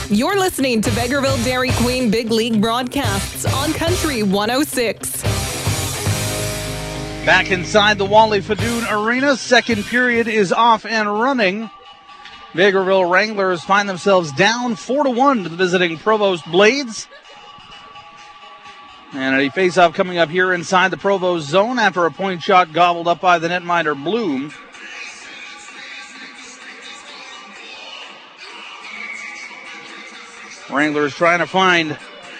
You're listening to Vegreville Dairy Queen Big League broadcasts on Country 106. Back inside the Wally Fadoon Arena. Second period is off and running. Vegreville Wranglers find themselves down 4-1 to the visiting Provost Blades. And a face-off coming up here inside the Provost zone after a point shot gobbled up by the netminder Bloom. Wranglers trying to find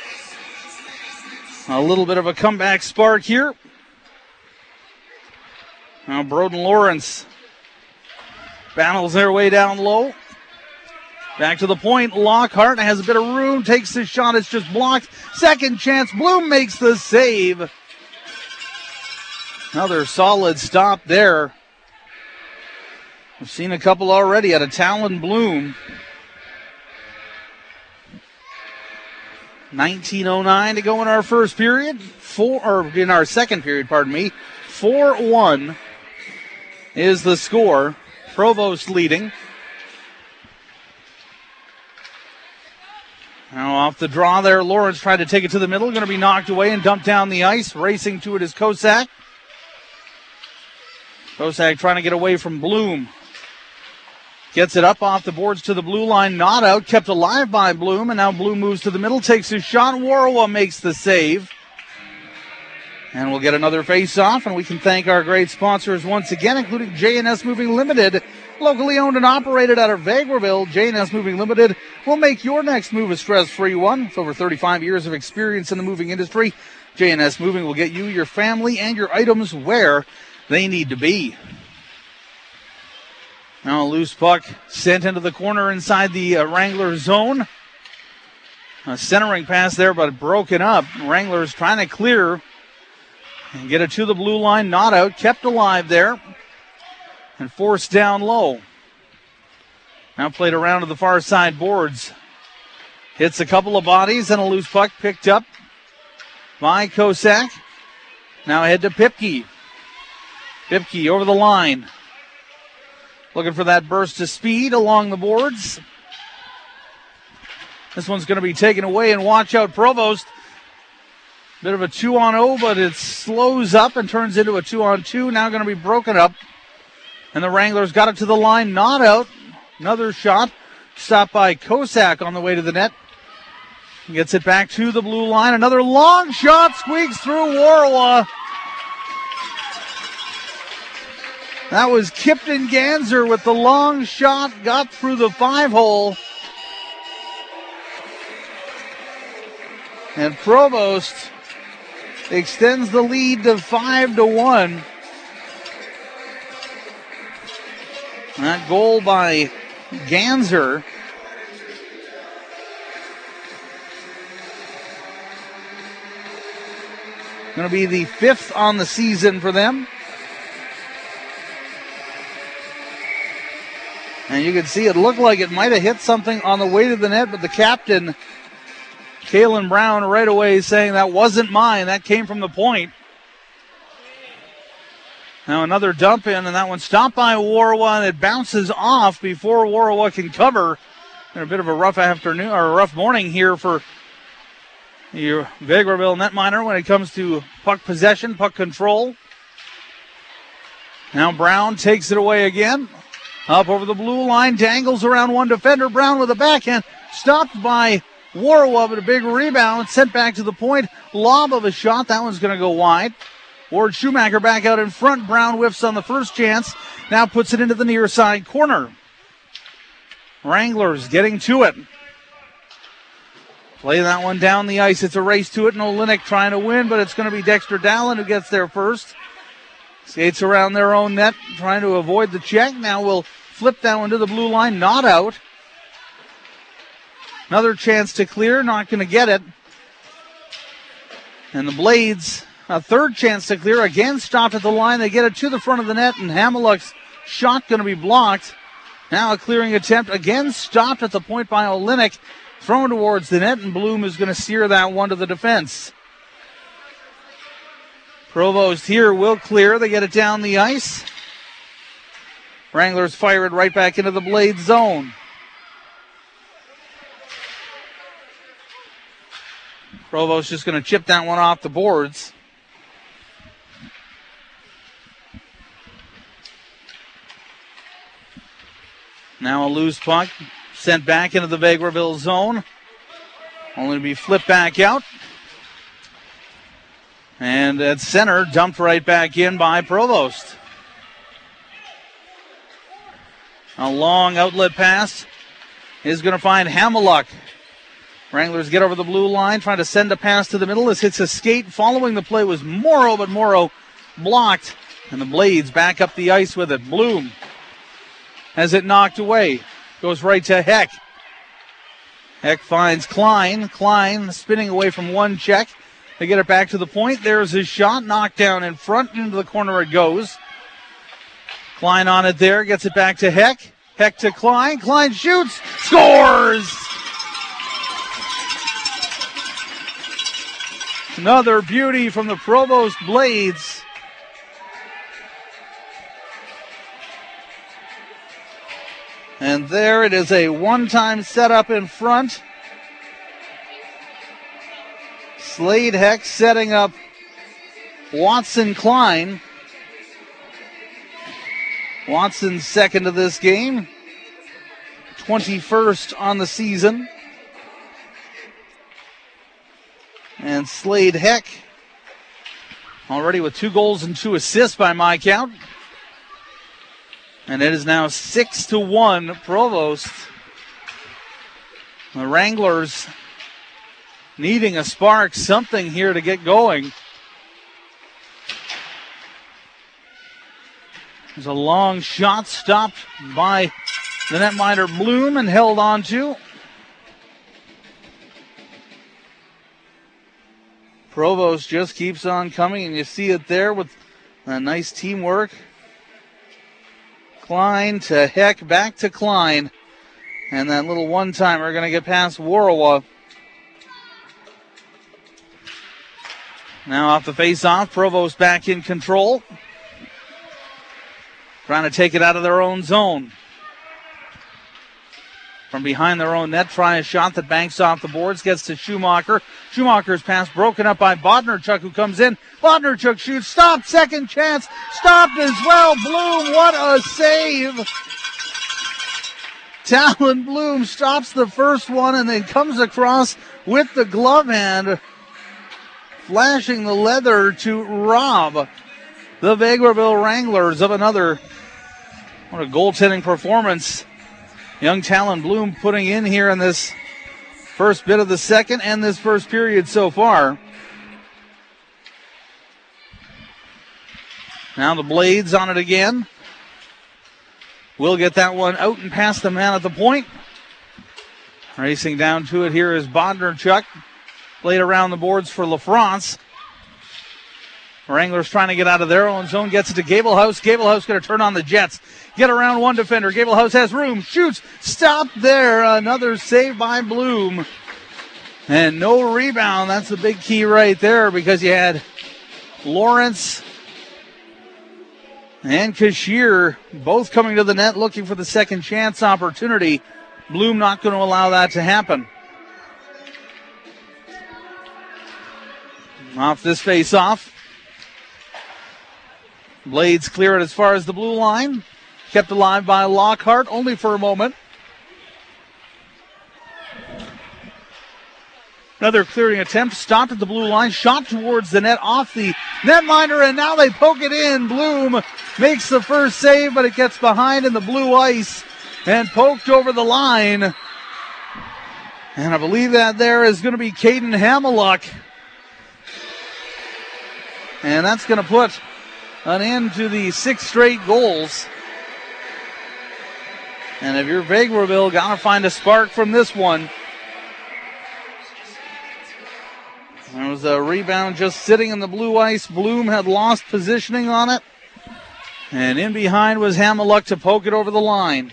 a little bit of a comeback spark here. Now Broden Lawrence battles their way down low. Back to the point. Lockhart has a bit of room. Takes the shot. It's just blocked. Second chance. Bloom makes the save. Another solid stop there. We've seen a couple already out of Talon Bloom. 19:09 to go in our first period. In our second period, 4-1 is the score. Provost leading. Now off the draw there, Lawrence tried to take it to the middle. Going to be knocked away and dumped down the ice. Racing to it is Kosak. Kosak trying to get away from Bloom. Gets it up off the boards to the blue line. Not out. Kept alive by Bloom. And now Bloom moves to the middle. Takes his shot. Warwa makes the save. And we'll get another face-off. And we can thank our great sponsors once again, including J&S Moving Limited. Locally owned and operated out of Vegreville, J&S Moving Limited will make your next move a stress-free one. With over 35 years of experience in the moving industry, J&S Moving will get you, your family, and your items where they need to be. Now a loose puck sent into the corner inside the Wrangler zone. A centering pass there, but broken up. Wranglers trying to clear and get it to the blue line. Not out. Kept alive there. And forced down low. Now played around to the far side boards. Hits a couple of bodies and a loose puck picked up by Kosak. Now ahead to Pipke. Pipke over the line. Looking for that burst of speed along the boards. This one's going to be taken away, and watch out, Provost. Bit of a 2-on-0, but it slows up and turns into a 2-on-2. Now going to be broken up. And the Wranglers got it to the line, not out. Another shot, stopped by Kosak on the way to the net. Gets it back to the blue line. Another long shot, squeaks through Warwa. That was Kipton Ganser with the long shot, got through the 5-hole. And Provost extends the lead to 5-1. That goal by Ganser going to be the 5th on the season for them. And you can see it looked like it might have hit something on the way to the net, but the captain, Kalen Brown, right away saying that wasn't mine. That came from the point. Now another dump in, and that one stopped by Warwa, and it bounces off before Warwa can cover. And a bit of a rough afternoon or a rough morning here for your Vegreville netminer when it comes to puck possession, puck control. Now Brown takes it away again. Up over the blue line, dangles around one defender. Brown with a backhand, stopped by Warwa, but a big rebound, sent back to the point. Lob of a shot, that one's going to go wide. Ward Schumacher back out in front. Brown whiffs on the first chance. Now puts it into the near side corner. Wranglers getting to it. Play that one down the ice. It's a race to it. Olenek trying to win, but it's going to be Dexter Dallin who gets there first. Skates around their own net, trying to avoid the check. Now we'll flip that one to the blue line. Not out. Another chance to clear. Not going to get it. And the Blades, a third chance to clear. Again stopped at the line. They get it to the front of the net, and Hamiluk's shot going to be blocked. Now a clearing attempt. Again stopped at the point by Olenek. Thrown towards the net, and Bloom is going to steer that one to the defense. Provost here will clear. They get it down the ice. Wranglers fire it right back into the Blade zone. Provost just going to chip that one off the boards. Now a loose puck sent back into the Vegreville zone. Only to be flipped back out. And at center, dumped right back in by Provost. A long outlet pass is going to find Hamiluk. Wranglers get over the blue line, trying to send a pass to the middle. This hits a skate. Following the play was Morrow, but Morrow blocked. And the Blades back up the ice with it. Bloom has it knocked away. Goes right to Heck. Heck finds Klein. Klein spinning away from one check. They get it back to the point. There's his shot. Knocked down in front. Into the corner it goes. Klein on it there. Gets it back to Heck. Heck to Klein. Klein shoots. Scores! Another beauty from the Provost Blades. And there it is, a one-time setup in front. Slade Heck setting up Watson Klein. Watson's second of this game. 21st on the season. And Slade Heck already with 2 goals and 2 assists by my count. And it is now 6-1 Provost. The Wranglers needing a spark, something here to get going. There's a long shot stopped by the netminder Bloom and held on to. Provost just keeps on coming, and you see it there with a nice teamwork. Klein to Heck, back to Klein. And that little one-timer going to get past Warawa. Now off the face-off, Provost back in control. Trying to take it out of their own zone. From behind their own net, try a shot that banks off the boards, gets to Schumacher. Schumacher's pass broken up by Bodnarchuk, who comes in. Bodnarchuk shoots, stopped, second chance, stopped as well. Bloom, what a save. Talon Bloom stops the first one and then comes across with the glove hand, flashing the leather to rob the Vegreville Wranglers of another. What a goaltending performance. Young Talon Bloom putting in here in this first bit of the second and this first period so far. Now the Blades on it again. Will get that one out and past the man at the point. Racing down to it here is Bodnarchuk. Played around the boards for LaFrance. Wranglers trying to get out of their own zone. Gets it to Gablehouse. Gablehouse going to turn on the Jets. Get around one defender. Gablehouse has room. Shoots. Stopped there. Another save by Bloom. And no rebound. That's the big key right there, because you had Lawrence and Cashier both coming to the net looking for the second chance opportunity. Bloom not going to allow that to happen. Off this face-off. Blades clear it as far as the blue line. Kept alive by Lockhart, only for a moment. Another clearing attempt, stopped at the blue line, shot towards the net, off the netminder, and now they poke it in. Bloom makes the first save, but it gets behind in the blue ice and poked over the line. And I believe that there is going to be Caden Hamiluk. And that's going to put an end to the 6 straight goals. And if you're Vegreville, got to find a spark from this one. There was a rebound just sitting in the blue ice. Bloom had lost positioning on it. And in behind was Hamiluk to poke it over the line.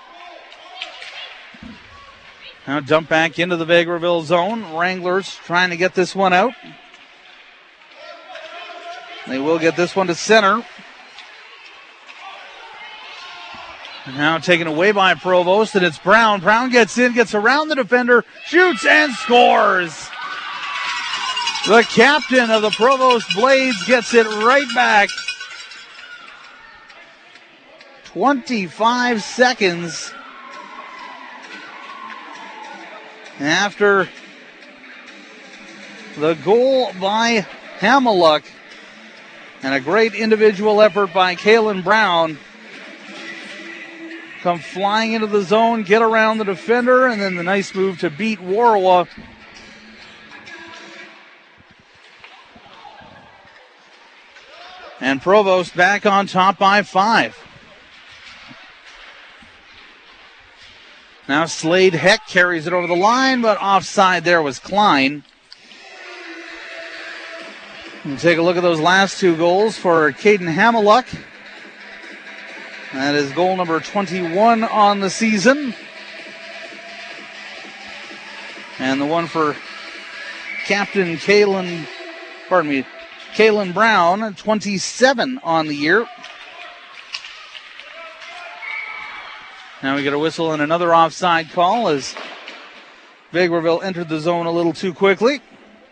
Now dump back into the Vegreville zone. Wranglers trying to get this one out. They will get this one to center. And now taken away by Provost, and it's Brown. Brown gets in, gets around the defender, shoots and scores. The captain of the Provost Blades gets it right back. 25 seconds after the goal by Hamiluk. And a great individual effort by Kaylin Brown. Come flying into the zone, get around the defender, and then the nice move to beat Warawa. And Provost back on top by 5. Now Slade Heck carries it over the line, but offside there was Klein. We'll take a look at those last 2 goals for Caden Hamiluk. That is goal number 21 on the season. And the one for Captain Kaylin Brown, 27 on the year. Now we get a whistle and another offside call as Vegreville entered the zone a little too quickly.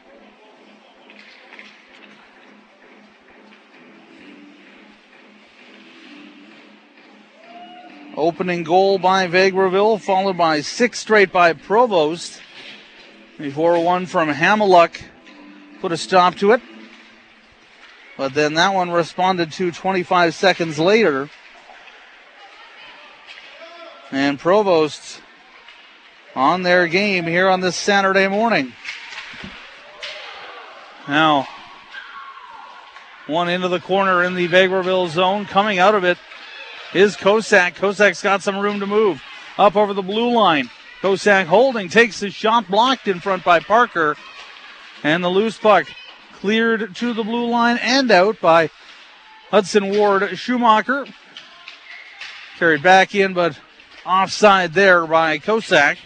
Opening goal by Vegreville, followed by 6 straight by Provost. Before one from Hamiluk put a stop to it. But then that one responded to 25 seconds later. And Provost on their game here on this Saturday morning. Now, one into the corner in the Vegreville zone. Coming out of it is Kosak. Kosak's got some room to move. Up over the blue line. Kosak holding, takes the shot, blocked in front by Parker. And the loose puck cleared to the blue line and out by Hudson Ward Schumacher. Carried back in, but offside there by Kosak.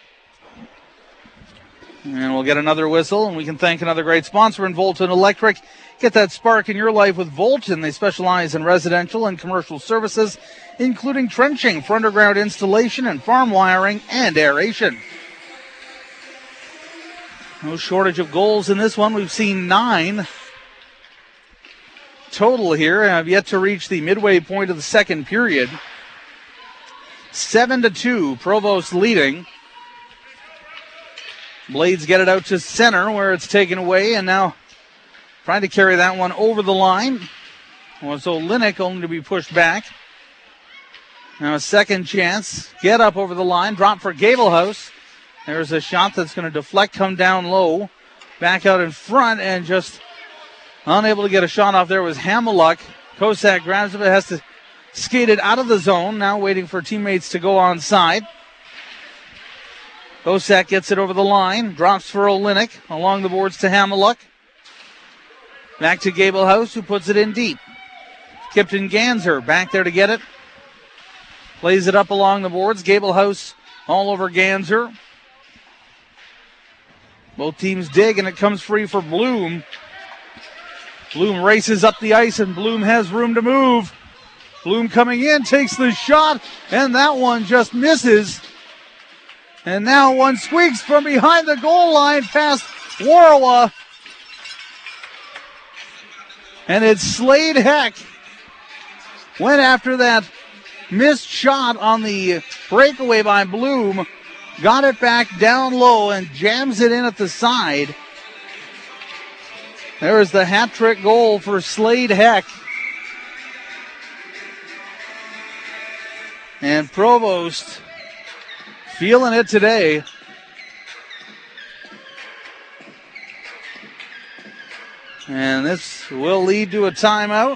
And we'll get another whistle, and we can thank another great sponsor in Volton Electric. Get that spark in your life with Volton. They specialize in residential and commercial services, including trenching for underground installation and farm wiring and aeration. No shortage of goals in this one. We've seen 9 total here. Have yet to reach the midway point of the second period. 7-2, Provost leading. Blades get it out to center where it's taken away, and now trying to carry that one over the line. So Linnick only to be pushed back. Now a second chance. Get up over the line. Drop for Gablehouse. There's a shot that's going to deflect, come down low. Back out in front, and just unable to get a shot off there was Hamiluk. Kosak grabs it, but has to skate it out of the zone. Now waiting for teammates to go onside. Kosak gets it over the line. Drops for Olenek. Along the boards to Hamiluk. Back to Gablehouse, who puts it in deep. Kipton Ganser back there to get it. Plays it up along the boards. Gablehouse all over Ganser. Both teams dig, and it comes free for Bloom. Bloom races up the ice, and Bloom has room to move. Bloom coming in, takes the shot, and that one just misses. And now one squeaks from behind the goal line past Warawa. And it's Slade Heck. Went after that missed shot on the breakaway by Bloom. Got it back down low and jams it in at the side. There is the hat trick goal for Slade Heck. And Provost feeling it today. And this will lead to a timeout.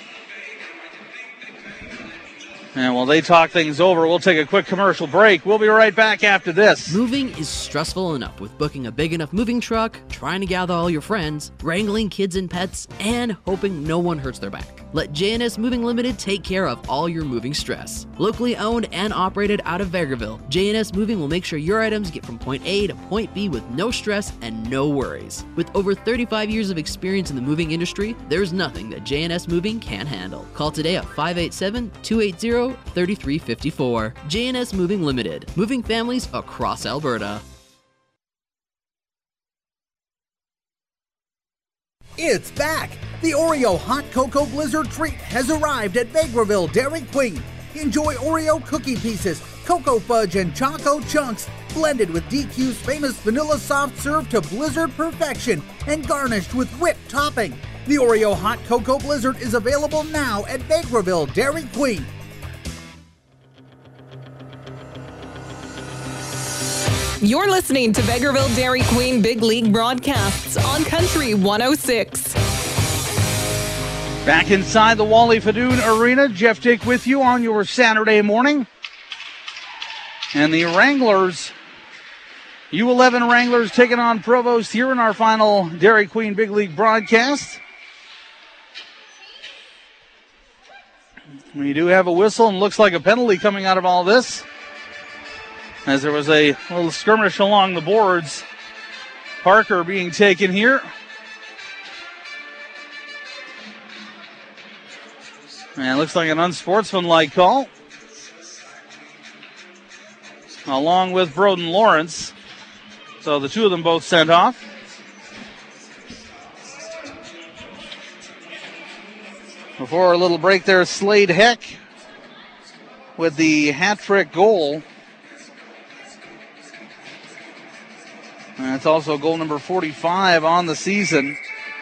And while they talk things over, we'll take a quick commercial break. We'll be right back after this. Moving is stressful enough with booking a big enough moving truck, trying to gather all your friends, wrangling kids and pets, and hoping no one hurts their back. Let JNS Moving Limited take care of all your moving stress. Locally owned and operated out of Vegreville, JNS Moving will make sure your items get from point A to point B with no stress and no worries. With over 35 years of experience in the moving industry, there's nothing that JNS Moving can't handle. Call today at 587-280-3354. JNS Moving Limited, moving families across Alberta. It's back! The Oreo Hot Cocoa Blizzard treat has arrived at Vegreville Dairy Queen. Enjoy Oreo cookie pieces, cocoa fudge, and choco chunks, blended with DQ's famous vanilla soft serve to blizzard perfection and garnished with whipped topping. The Oreo Hot Cocoa Blizzard is available now at Vegreville Dairy Queen. You're listening to Vegreville Dairy Queen Big League broadcasts on Country 106. Back inside the Wally Fadoon Arena, Jeff Dick with you on your Saturday morning. And the Wranglers, U11 Wranglers taking on Provost here in our final Dairy Queen Big League broadcast. We do have a whistle and looks like a penalty coming out of all this, as there was a little skirmish along the boards. Parker being taken here. And it looks like an unsportsmanlike call, along with Broden Lawrence. So the two of them both sent off. Before a little break there, Slade Heck with the hat-trick goal. And it's also goal number 45 on the season.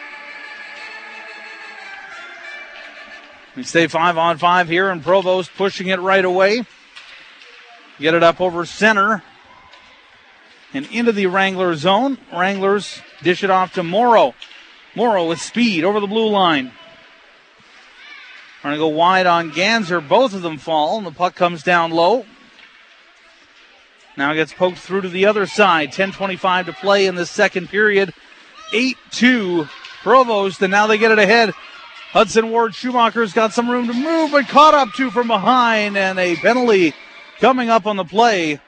We stay 5-on-5 here, and Provost pushing it right away. Get it up over center and into the Wrangler zone. Wranglers dish it off to Morrow. Morrow with speed over the blue line. Trying to go wide on Ganser. Both of them fall, and the puck comes down low. Now gets poked through to the other side. 10:25 to play in the second period. 8-2 Provost, and now they get it ahead. Hudson Ward Schumacher's got some room to move, but caught up to from behind, and a penalty coming up on the play.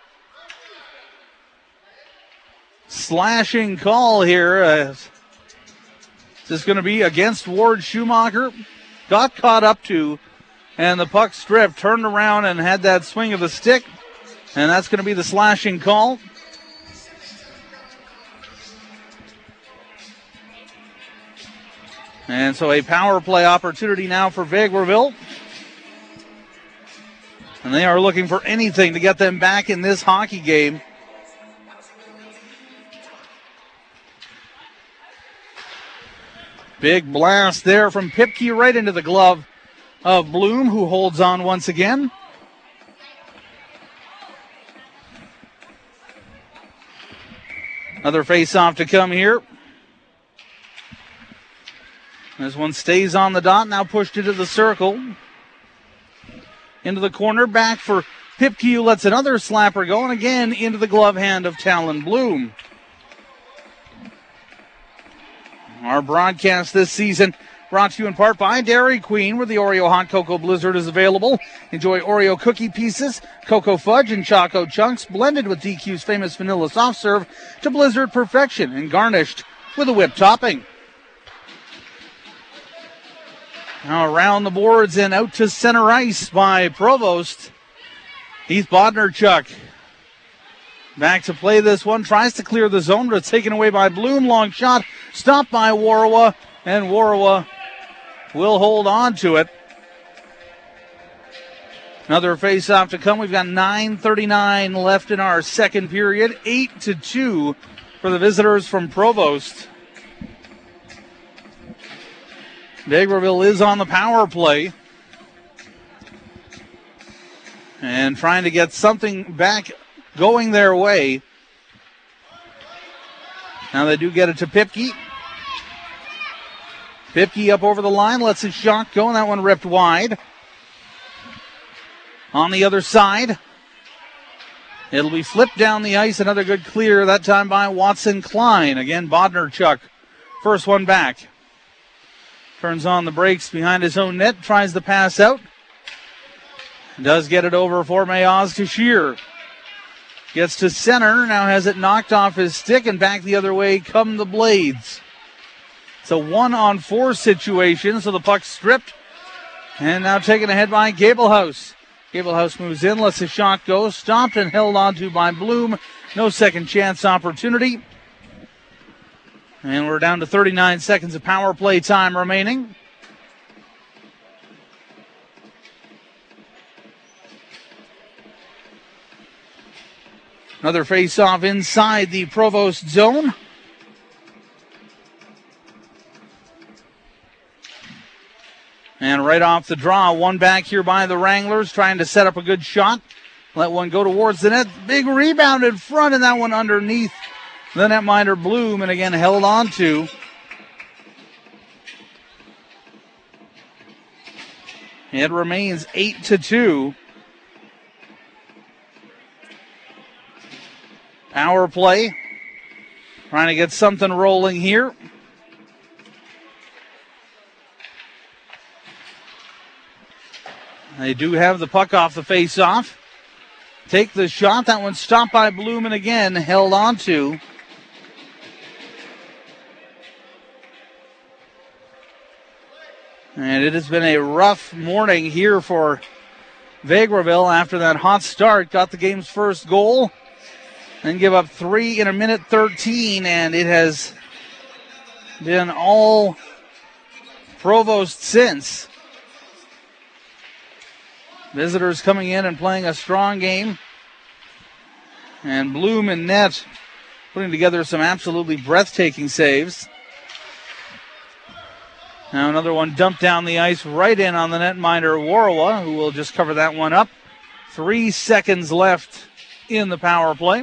Slashing call here. Is this going to be against Ward Schumacher? Got caught up to, and the puck stripped, turned around and had that swing of the stick, and that's going to be the slashing call. And so a power play opportunity now for Vegreville. And they are looking for anything to get them back in this hockey game. Big blast there from Pipke right into the glove of Bloom, who holds on once again. Another face-off to come here. This one stays on the dot, now pushed into the circle. Into the corner, back for Pipke, who lets another slapper go, and again into the glove hand of Talon Bloom. Our broadcast this season brought to you in part by Dairy Queen, where the Oreo Hot Cocoa Blizzard is available. Enjoy Oreo cookie pieces, cocoa fudge, and choco chunks blended with DQ's famous vanilla soft serve to blizzard perfection and garnished with a whipped topping. Now around the boards and out to center ice by Provost. Heath Bodnarchuk back to play this one. Tries to clear the zone, but it's taken away by Bloom. Long shot, stopped by Warawa, and Warawa will hold on to it. Another face-off to come. We've got 9:39 left in our second period. 8-2 for the visitors from Provost. Vegreville is on the power play and trying to get something back going their way. Now they do get it to Pipke. Pipke up over the line, lets his shot go, and that one ripped wide. On the other side, it'll be flipped down the ice. Another good clear, that time by Watson Klein. Again, Bodnarchuk, first one back. Turns on the brakes behind his own net, tries to pass out. Does get it over for Mayaz Kashir. Gets to center, now has it knocked off his stick, and back the other way come the Blades. It's a 1-on-4 situation, so the puck stripped. And now taken ahead by Gablehouse. Gablehouse moves in, lets the shot go, stopped and held onto by Bloom. No second chance opportunity. And we're down to 39 seconds of power play time remaining. Another face-off inside the Provost zone. And right off the draw, one back here by the Wranglers, trying to set up a good shot. Let one go towards the net. Big rebound in front, and that one underneath the netminder Bloom, and again held on to. It remains 8-2. Power play. Trying to get something rolling here. They do have the puck off the face-off. Take the shot. That one stopped by Bloom and again held on to. And it has been a rough morning here for Vegreville after that hot start. Got the game's first goal and give up 3 in a minute 13. And it has been all Provost since. Visitors coming in and playing a strong game. And Bloom and net putting together some absolutely breathtaking saves. Now another one dumped down the ice right in on the netminder Warawa, who will just cover that one up. 3 seconds left in the power play.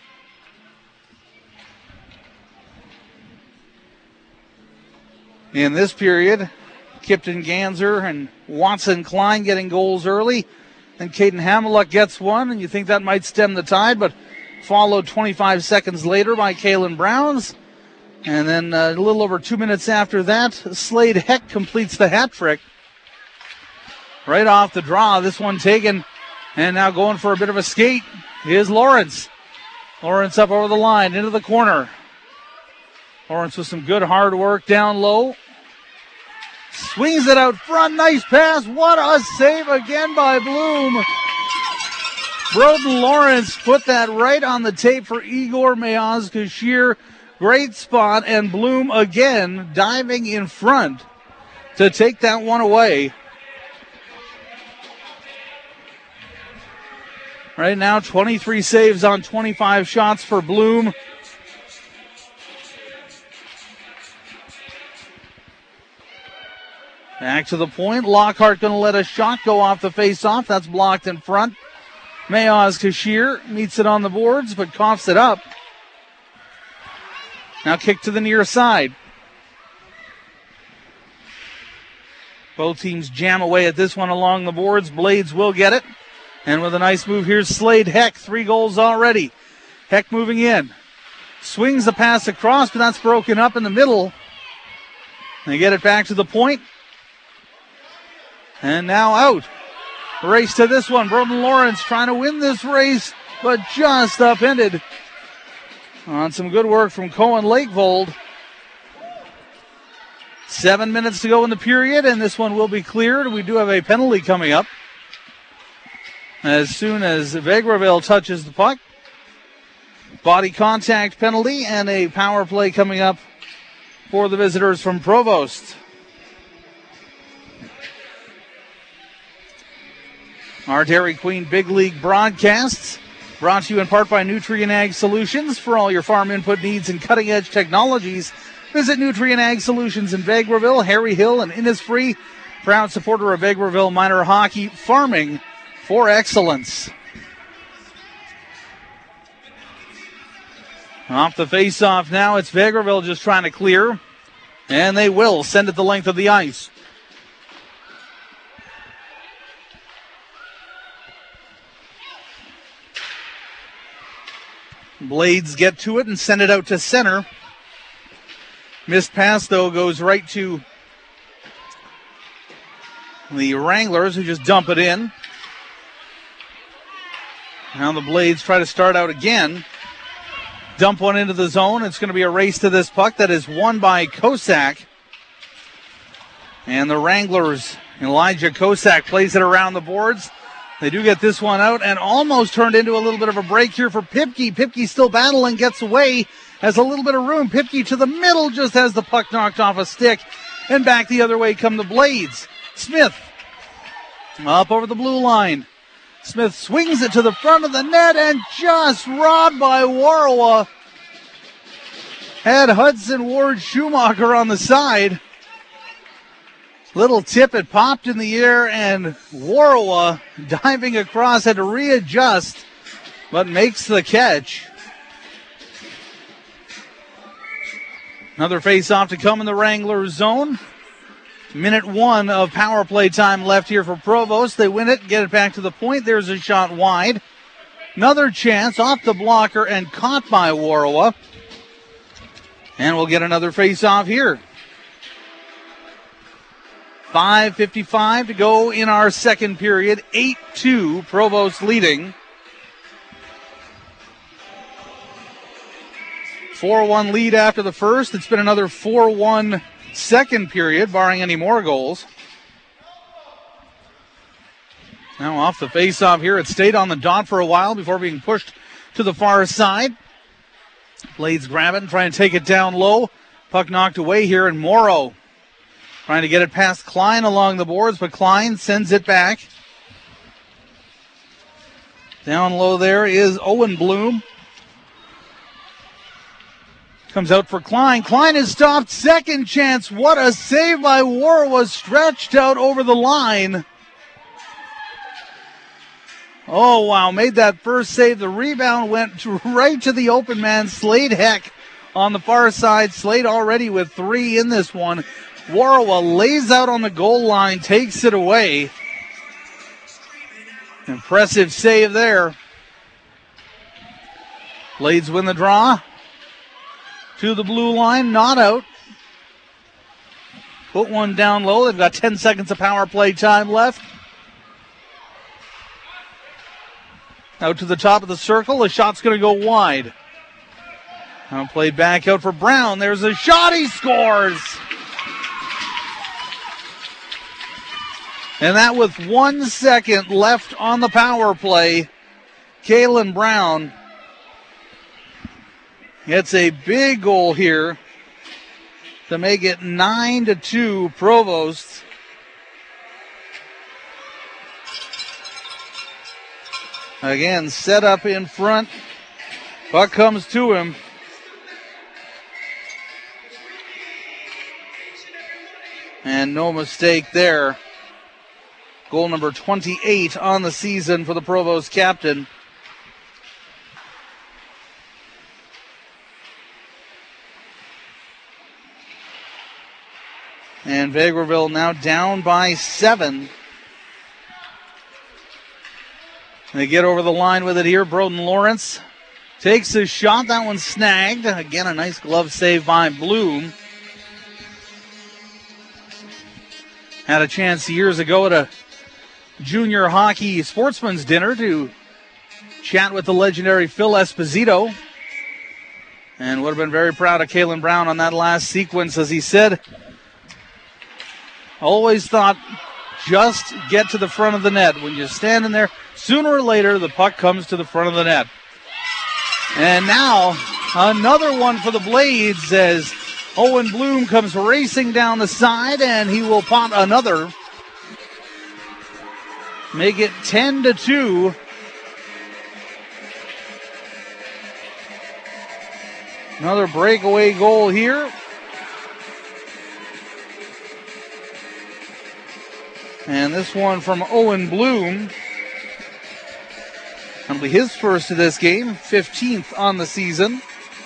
In this period, Kipton Ganser and Watson Klein getting goals early. Then Caden Hamiluk gets one, and you think that might stem the tide, but followed 25 seconds later by Kalen Browns. And then a little over 2 minutes after that, Slade Heck completes the hat trick. Right off the draw, this one taken, and now going for a bit of a skate is Lawrence. Lawrence up over the line, into the corner. Lawrence with some good hard work down low. Swings it out front. Nice pass. What a save again by Bloom. Broden Lawrence put that right on the tape for Igor Mayaz-Kashir. Great spot. And Bloom again diving in front to take that one away. Right now, 23 saves on 25 shots for Bloom. Back to the point. Lockhart going to let a shot go off the face-off. That's blocked in front. Mayaz-Kashir meets it on the boards, but coughs it up. Now kick to the near side. Both teams jam away at this one along the boards. Blades will get it. And with a nice move, here's Slade Heck. 3 goals already. Heck moving in. Swings the pass across, but that's broken up in the middle. They get it back to the point. And now out. Race to this one. Broden Lawrence trying to win this race, but just upended on some good work from Cohen Lakevold. 7 minutes to go in the period, and this one will be cleared. We do have a penalty coming up as soon as Vegreville touches the puck. Body contact penalty and a power play coming up for the visitors from Provost. Our Dairy Queen Big League broadcasts brought to you in part by Nutrien Ag Solutions. For all your farm input needs and cutting-edge technologies, visit Nutrien Ag Solutions in Vegreville, Harry Hill, and Innisfree. Proud supporter of Vegreville Minor Hockey, farming for excellence. Off the face-off now, it's Vegreville just trying to clear, and they will send it the length of the ice. Blades get to it and send it out to center. Missed pass, though, goes right to the Wranglers, who just dump it in. Now the Blades try to start out again. Dump one into the zone. It's going to be a race to this puck that is won by Kosak. And the Wranglers, Elijah Kosak, plays it around the boards. They do get this one out and almost turned into a little bit of a break here for Pipke. Pipke still battling, gets away, has a little bit of room. Pipke to the middle, just has the puck knocked off a stick. And back the other way come the Blades. Smith up over the blue line. Smith swings it to the front of the net and just robbed by Warawa. Had Hudson Ward Schumacher on the side. Little tip, it popped in the air, and Warawa diving across had to readjust, but makes the catch. Another face-off to come in the Wranglers zone. Minute 1 of power play time left here for Provost. They win it, get it back to the point. There's a shot wide. Another chance off the blocker and caught by Warawa. And we'll get another face-off here. 5:55 to go in our second period. 8-2, Provost leading. 4-1 lead after the first. It's been another 4-1 second period, barring any more goals. Now off the face-off here. It stayed on the dot for a while before being pushed to the far side. Blades grab it and try and take it down low. Puck knocked away here, and Morrow trying to get it past Klein along the boards, but Klein sends it back. Down low there is Owen Bloom. Comes out for Klein. Klein is stopped. Second chance. What a save by Warawa. Stretched out over the line. Oh, wow. Made that first save. The rebound went right to the open man, Slade Heck, on the far side. Slade already with 3 in this one. Warawa lays out on the goal line, takes it away. Impressive save there. Blades win the draw. To the blue line, not out. Put one down low. They've got 10 seconds of power play time left. Out to the top of the circle. The shot's going to go wide. Now played back out for Brown. There's a shot. He scores. And that with 1 second left on the power play, Kalen Brown gets a big goal here to make it 9-2 Provost. Again, set up in front. Puck comes to him. And no mistake there. Goal number 28 on the season for the Provost captain. And Vegreville now down by 7. They get over the line with it here. Broden Lawrence takes his shot. That one's snagged. Again, a nice glove save by Bloom. Had a chance years ago at a junior hockey sportsman's dinner to chat with the legendary Phil Esposito. And would have been very proud of Kalen Brown on that last sequence, as he said, always thought, just get to the front of the net. When you're standing there, sooner or later, the puck comes to the front of the net. And now, another one for the Blades as Owen Bloom comes racing down the side, and he will pop another. Make it 10-2. Another breakaway goal here. And this one from Owen Bloom. That'll be his first of this game, 15th on the season.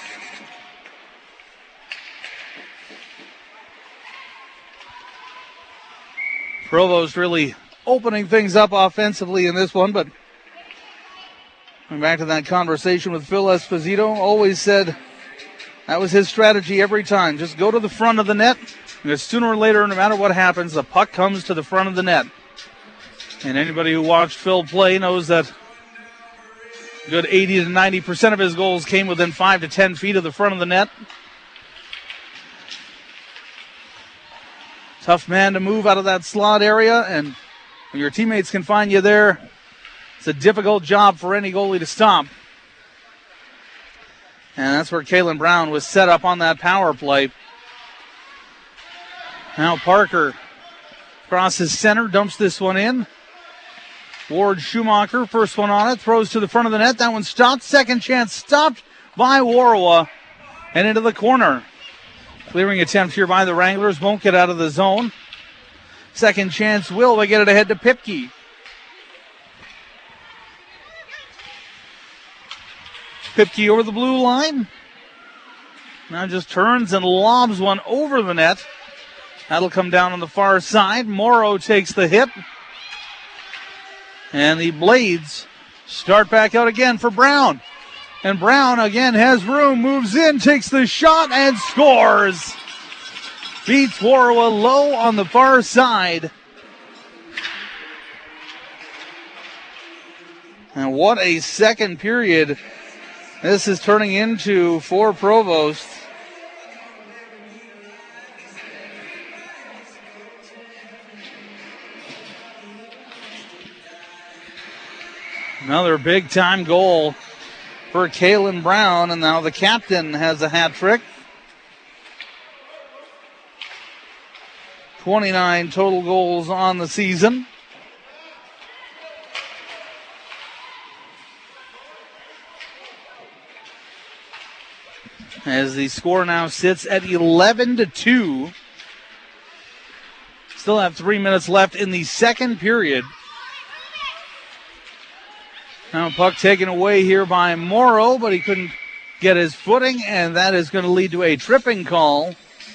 Provost really opening things up offensively in this one, but going back to that conversation with Phil Esposito, always said that was his strategy every time. Just go to the front of the net, because sooner or later, no matter what happens, the puck comes to the front of the net. And anybody who watched Phil play knows that a good 80 to 90% of his goals came within 5 to 10 feet of the front of the net. Tough man to move out of that slot area, and when your teammates can find you there, It's a difficult job for any goalie to stop. And that's where Kaylin Brown was set up on that power play. Now Parker crosses center, dumps this one in. Ward Schumacher, first one on it, throws to the front of the net. That one stopped. Second chance stopped by Warwa and into the corner. Clearing attempt here by the Wranglers. Won't get out of the zone. Second chance will. They get it ahead to Pipke. Pipke over the blue line. Now just turns and lobs one over the net. That'll come down on the far side. Morrow takes the hit. And the Blades start back out again for Brown. And Brown again has room, moves in, takes the shot, and scores. Beats Warwa low on the far side. And what a second period this is turning into for Provost. Another big-time goal for Kaylin Brown, and now the captain has a hat trick. 29 total goals on the season. As the score now sits at 11-2. Still have 3 minutes left in the second period. Now puck taken away here by Morrow, but he couldn't get his footing, and that is going to lead to a tripping call.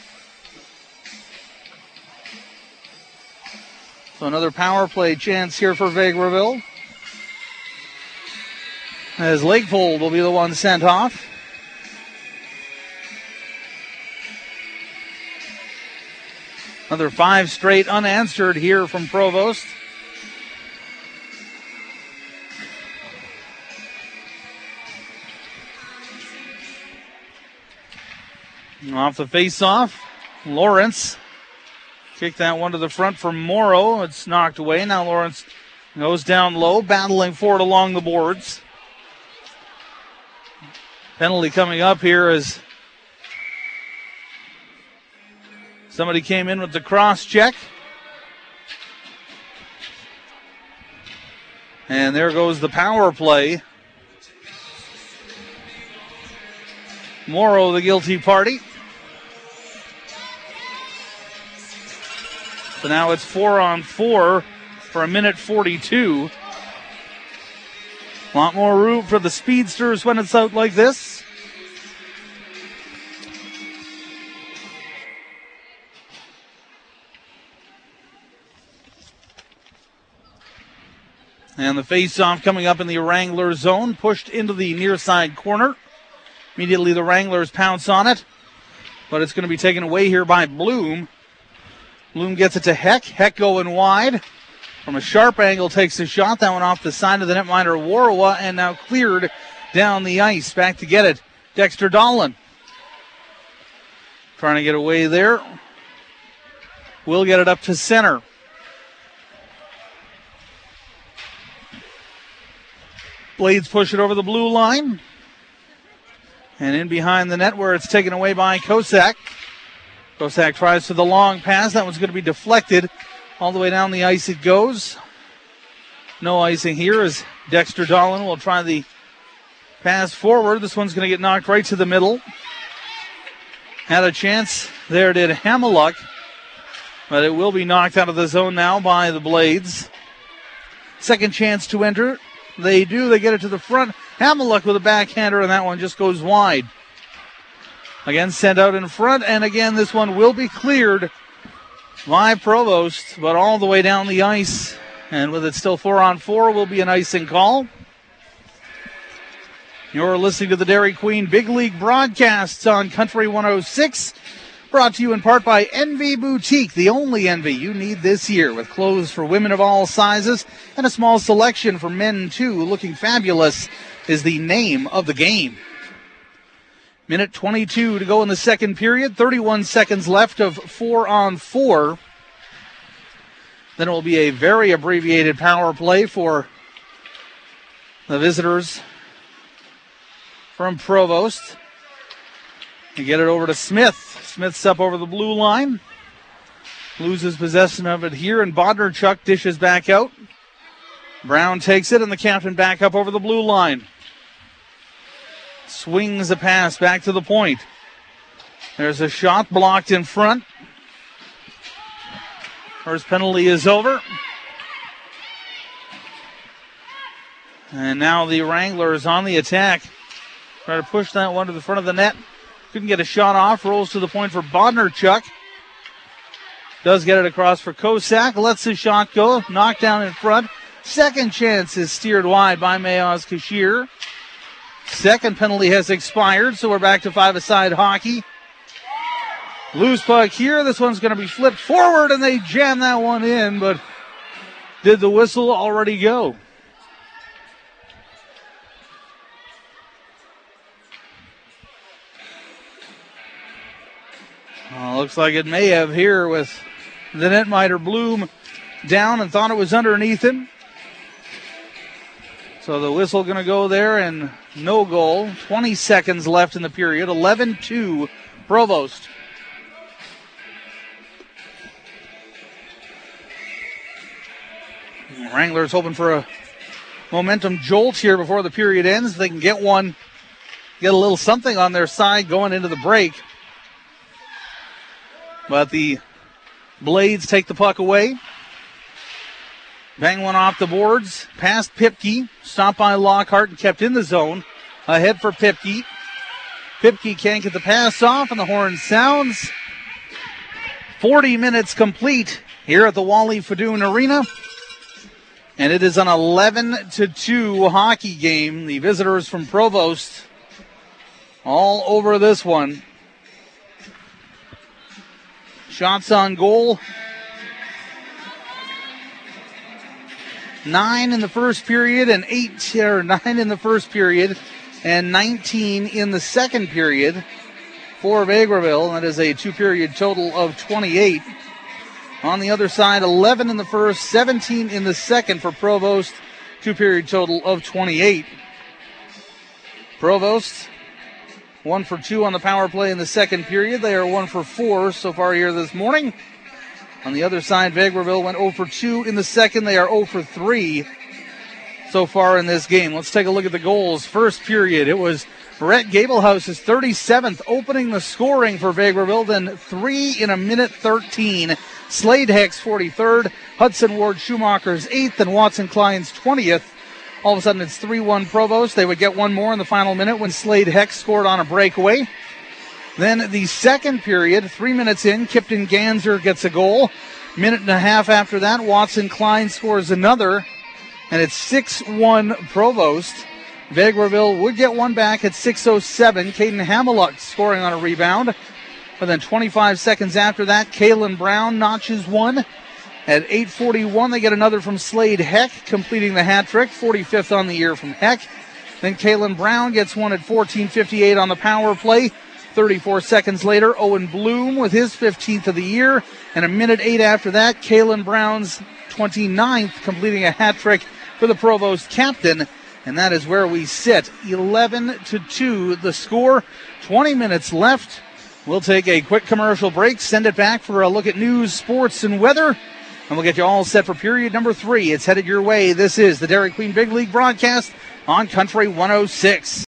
So another power play chance here for Vegreville. As Lakefold will be the one sent off. Another 5 straight unanswered here from Provost. Off the face-off, Lawrence kicked that one to the front for Morrow. It's knocked away. Now Lawrence goes down low, battling for it along the boards. Penalty coming up here as somebody came in with the cross check. And there goes the power play. Morrow, the guilty party. So now it's 4-on-4 for a minute 42. A lot more room for the speedsters when it's out like this. And the face-off coming up in the Wrangler zone, pushed into the near side corner. Immediately the Wranglers pounce on it, but it's going to be taken away here by Bloom. Bloom gets it to Heck. Heck going wide. From a sharp angle takes the shot. That one off the side of the netminder Warwa, and now cleared down the ice. Back to get it, Dexter Dolan. Trying to get away there. Will get it up to center. Blades push it over the blue line. And in behind the net where it's taken away by Kosak. Kosak tries for the long pass. That one's going to be deflected. All the way down the ice it goes. No icing here as Dexter Dolan will try the pass forward. This one's going to get knocked right to the middle. Had a chance there did Hamiluk. But it will be knocked out of the zone now by the Blades. Second chance to enter. They do. They get it to the front. Hamiluk with a backhander, and that one just goes wide. Again, sent out in front, and again, this one will be cleared by Provost, but all the way down the ice. And with it still 4-on-4, will be an icing call. You're listening to the Dairy Queen Big League broadcasts on Country 106. Brought to you in part by Envy Boutique, the only Envy you need this year, with clothes for women of all sizes and a small selection for men, too. Looking fabulous is the name of the game. Minute 22 to go in the second period. 31 seconds left of 4-on-4. Then it will be a very abbreviated power play for The visitors from Provost. They get it over to Smith. Smith's up over the blue line. Loses possession of it here, and Bodnerchuk dishes back out. Brown takes it, and the captain back up over the blue line. Swings a pass back to the point. There's a shot blocked in front. First penalty is over. And now the Wranglers on the attack. Try to push that one to the front of the net. Couldn't get a shot off. Rolls to the point for Bodnerchuk. Does get it across for Kosak. Lets the shot go. Knocked down in front. Second chance is steered wide by Mayos Kashir. Second penalty has expired, so we're back to five-a-side hockey. Loose puck here. This one's going to be flipped forward, and they jam that one in, but did the whistle already go? Looks like it may have here with the netminder Bloom down and thought it was underneath him. So the whistle going to go there and no goal. 20 seconds left in the period. 11-2 Provost. Wranglers hoping for a momentum jolt here before the period ends. If they can get one, get a little something on their side going into the break. But the Blades take the puck away. Bang one off the boards. Past Pipke. Stopped by Lockhart and kept in the zone. Ahead for Pipke. Pipke can't get the pass off, and the horn sounds. 40 minutes complete here at the Wally Fadoon Arena. And it is an 11-2 hockey game. The visitors from Provost all over this one. Shots on goal. 9 in the first period and 9 in the first period and 19 in the second period for Vegreville. That is a two-period total of 28. On the other side, 11 in the first, 17 in the second for Provost. Two-period total of 28. Provost 1 for 2 on the power play in the second period. They are 1 for 4 so far here this morning. On the other side, Vegreville went 0 for 2 in the second. They are 0 for 3 so far in this game. Let's take a look at the goals. First period, it was Rhett Gablehouse's 37th opening the scoring for Vegreville, then 3 in a minute 13. Slade Heck's 43rd, Hudson Ward Schumacher's 8th, and Watson Klein's 20th. All of a sudden, it's 3-1 Provost. They would get one more in the final minute when Slade Heck scored on a breakaway. Then the second period, 3 minutes in, Kipton Ganser gets a goal. Minute and a half after that, Watson Klein scores another, and it's 6-1 Provost. Vegreville would get one back at 6:07. Caden Hameluk scoring on a rebound. But then 25 seconds after that, Kalen Brown notches one. At 8:41, they get another from Slade Heck, completing the hat trick. 45th on the year from Heck. Then Kalen Brown gets one at 14:58 on the power play. 34 seconds later, Owen Bloom with his 15th of the year. And a minute 8 after that, Kalen Brown's 29th, completing a hat trick for the Provost captain. And that is where we sit. 11-2 the score. 20 minutes left. We'll take a quick commercial break, send it back for a look at news, sports, and weather. And we'll get you all set for period number 3. It's headed your way. This is the Dairy Queen Big League broadcast on Country 106.